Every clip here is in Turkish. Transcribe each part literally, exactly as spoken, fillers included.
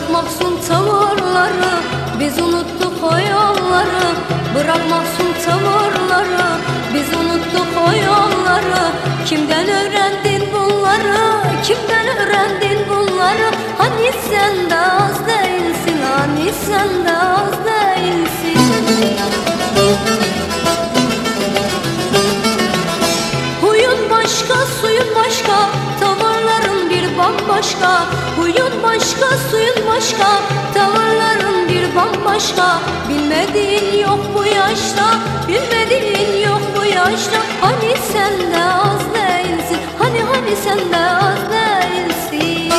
Bırakmaksın tavırları, biz unuttuk o yolları. Bırakmaksın tavırları, biz unuttuk o yolları. Kimden öğrendin bunları, kimden öğrendin bunları? Hani sen de az değilsin, hani sen de az değilsin. Huyun başka, suyun başka, tavırların bir bambaşka. Huyun başka, suyun başka, tavırların bir bambaşka. Bilmediğin yok bu yaşta, bilmediğin yok bu yaşta. Hani sen de az değilsin, hani hani sen de az değilsin.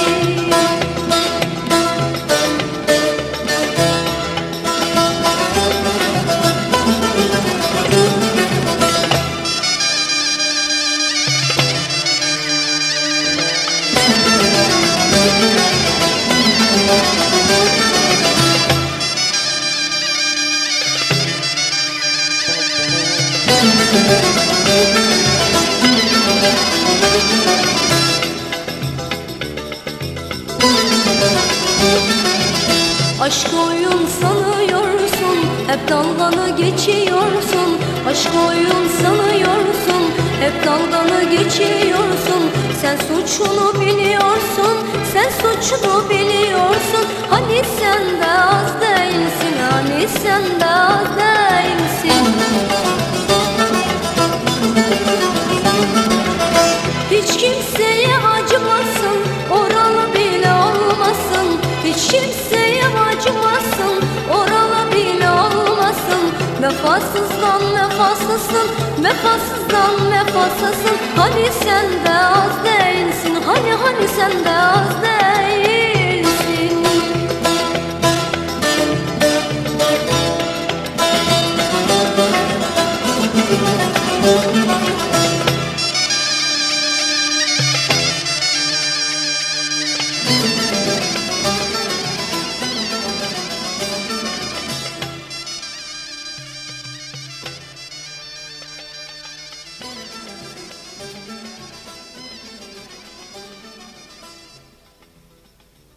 Aşk oyun sanıyorsun, hep dalganı geçiyorsun. Aşk oyun sanıyorsun, hep dalganı geçiyorsun. Sen suçunu biliyorsun, sen suçunu biliyorsun. Hani sen de az değilsin, hani sen de az değilsin. Hiç kimseye acımasın, oralı bile olmasın. Hiç kimseye acımasın, oralı bile olmasın. Vefasızdan vefasızsın, vefasızdan vefasızsın. Hani sen de az değilsin, hani hani sen de az değilsin.